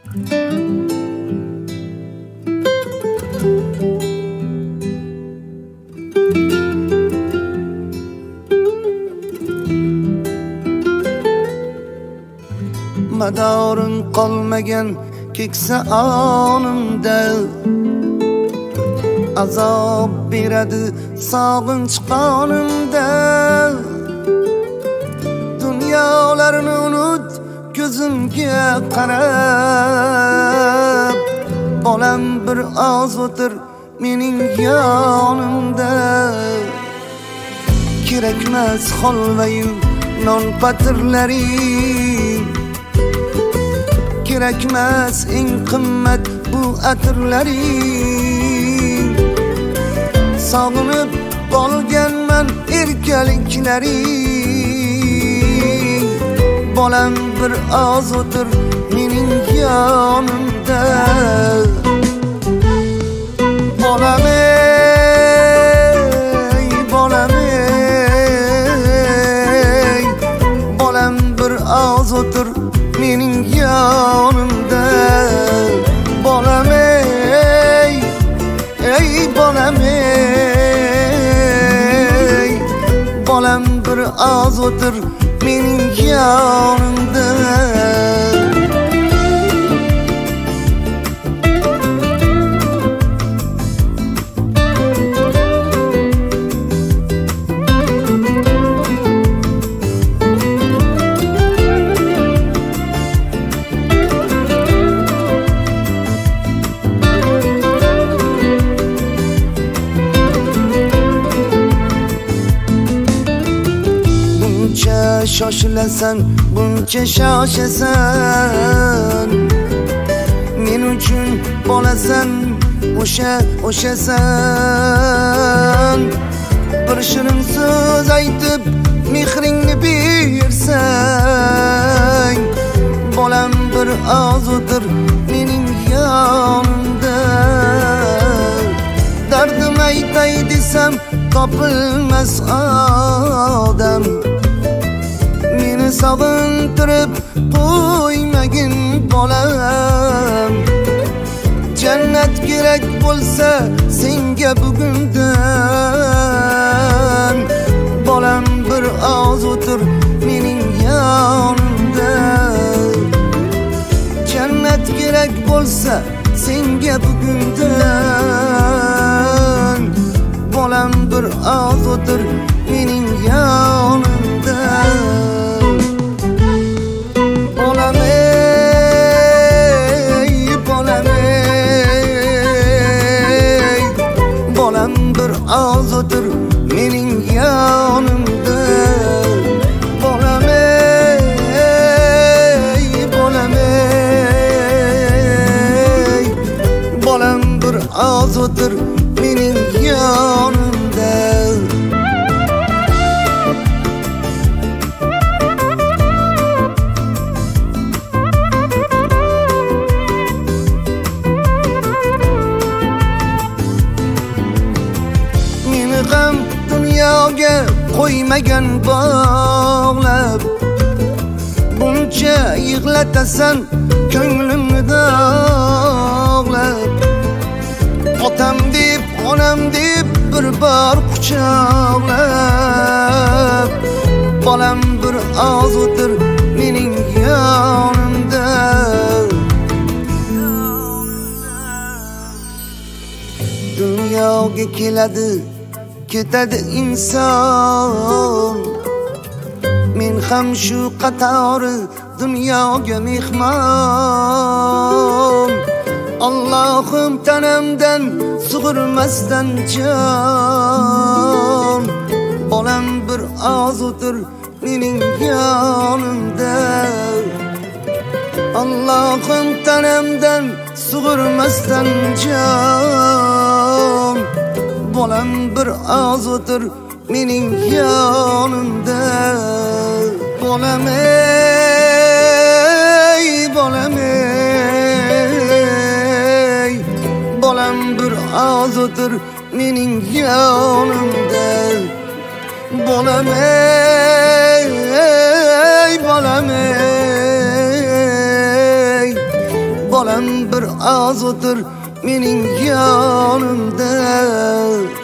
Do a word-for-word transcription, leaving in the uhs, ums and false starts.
Madarim qolmagan keksa onimda, azob beradi sog'inch qonimda. Dunyolarni unut ko'zimga qarab, bolam bir oz o'tir mening yonimda. Kerakmas holvayu non patirlaring, kerakmas eng qimmat bu atirlaring. Sog'inib qolganman erkaliklaring, bolam bir oz o'tir mening yonimda. Bolam ey, bolam ey, bolam bir oz o'tir mening yonimda. Bolam ey, ey bolam ey, bolam bir oz o'tir mening yonimda. Shoshilasan, buncha shoshasan, men uchun bolasan, o'sha o'shasan. Bir shirin so'z aytib mehringni bersang, bolam bir oz o'tir mening yonimda. Dardim aytay desam topilmas odam, meni sog'intirib qo'ymagin bolam. Jannat kerak bo'lsa senga bugundan, bolam bir oz o'tir mening yonimda. Jannat kerak bo'lsa senga bugundan, bolam bir oz o'tir mening yonimda. Oz o'tir mening yonimda. Bolam ey, bolam ey, bolam bir oz o'tir mening yonimda. G'am dunyoga qo'ymagan bog'lab, buncha yig'latasan ko'nglimni dog'lab. Otam deb, onam deb bir bor quchoqlab, bolam bir oz o'tir mening yonimda. Dunyoga keladi ketadi inson, men ham shu qatori dunyoga mehmon. Allohim tanamdan sug'urmasdan jon, bolam bir oz o'tir mening yonimda. Allohim tanamdan sug'urmasdan jon, bolam bir oz o'tir mening yonimda. Bolam ey, bolam ey, bolam bir oz o'tir mening yonimda. Bolam ey, bolam ey, bolam bir oz o'tir mening yonimda.